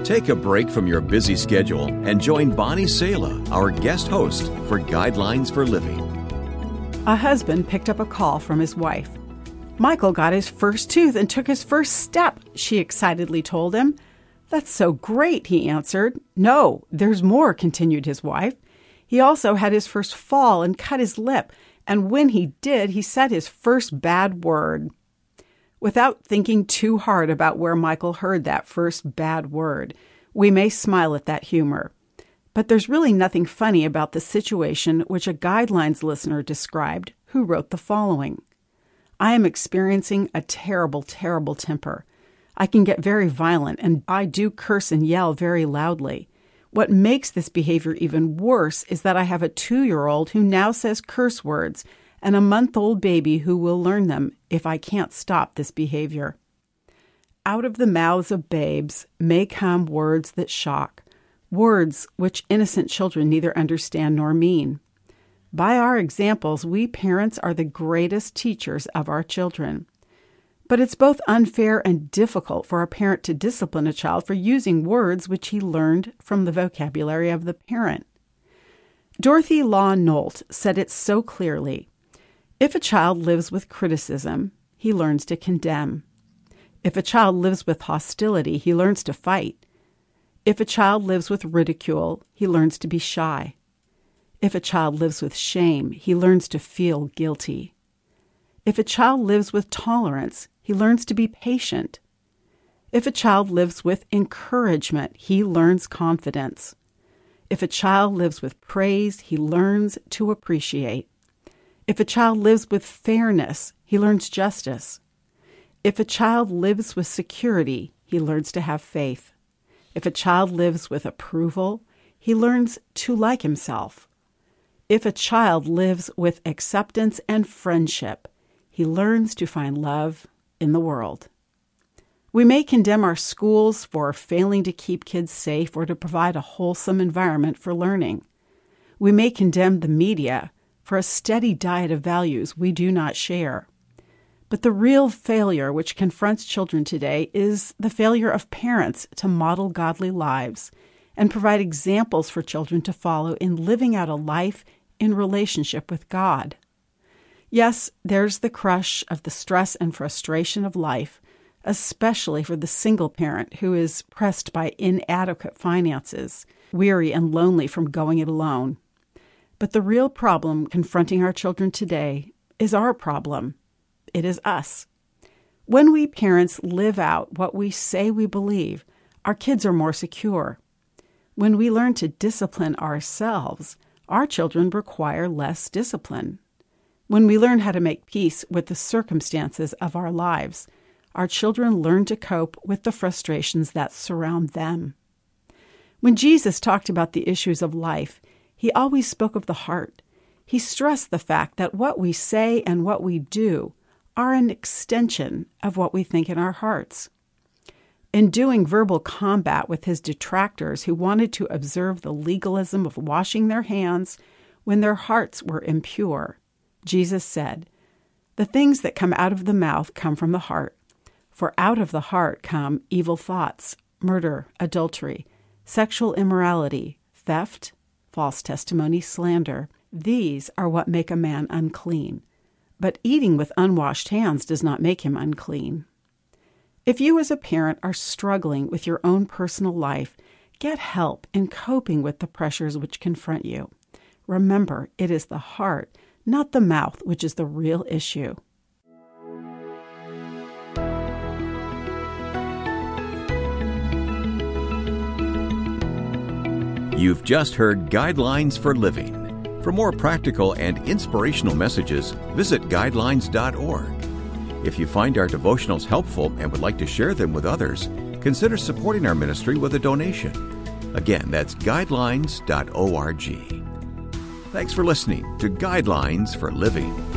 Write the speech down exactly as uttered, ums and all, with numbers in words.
Take a break from your busy schedule and join Bonnie Sala, our guest host, for Guidelines for Living. A husband picked up a call from his wife. Michael got his first tooth and took his first step, she excitedly told him. That's so great, he answered. No, there's more, continued his wife. He also had his first fall and cut his lip, and when he did, he said his first bad word. Without thinking too hard about where Michael heard that first bad word, we may smile at that humor. But there's really nothing funny about the situation which a Guidelines listener described, who wrote the following. I am experiencing a terrible, terrible temper. I can get very violent, and I do curse and yell very loudly. What makes this behavior even worse is that I have a two-year-old who now says curse words and a month-old baby who will learn them if I can't stop this behavior. Out of the mouths of babes may come words that shock, words which innocent children neither understand nor mean. By our examples, we parents are the greatest teachers of our children. But it's both unfair and difficult for a parent to discipline a child for using words which he learned from the vocabulary of the parent. Dorothy Law Nolt said it so clearly. If a child lives with criticism, he learns to condemn. If a child lives with hostility, he learns to fight. If a child lives with ridicule, he learns to be shy. If a child lives with shame, he learns to feel guilty. If a child lives with tolerance, he learns to be patient. If a child lives with encouragement, he learns confidence. If a child lives with praise, he learns to appreciate. If a child lives with fairness, he learns justice. If a child lives with security, he learns to have faith. If a child lives with approval, he learns to like himself. If a child lives with acceptance and friendship, he learns to find love in the world. We may condemn our schools for failing to keep kids safe or to provide a wholesome environment for learning. We may condemn the media for a steady diet of values we do not share. But the real failure which confronts children today is the failure of parents to model godly lives and provide examples for children to follow in living out a life in relationship with God. Yes, there's the crush of the stress and frustration of life, especially for the single parent who is pressed by inadequate finances, weary and lonely from going it alone. But the real problem confronting our children today is our problem. It is us. When we parents live out what we say we believe, our kids are more secure. When we learn to discipline ourselves, our children require less discipline. When we learn how to make peace with the circumstances of our lives, our children learn to cope with the frustrations that surround them. When Jesus talked about the issues of life, he always spoke of the heart. He stressed the fact that what we say and what we do are an extension of what we think in our hearts. In doing verbal combat with his detractors who wanted to observe the legalism of washing their hands when their hearts were impure, Jesus said, "The things that come out of the mouth come from the heart, for out of the heart come evil thoughts, murder, adultery, sexual immorality, theft, false testimony, slander. These are what make a man unclean. But eating with unwashed hands does not make him unclean." If you as a parent are struggling with your own personal life, get help in coping with the pressures which confront you. Remember, it is the heart, not the mouth, which is the real issue. You've just heard Guidelines for Living. For more practical and inspirational messages, visit guidelines dot org. If you find our devotionals helpful and would like to share them with others, consider supporting our ministry with a donation. Again, that's guidelines dot org. Thanks for listening to Guidelines for Living.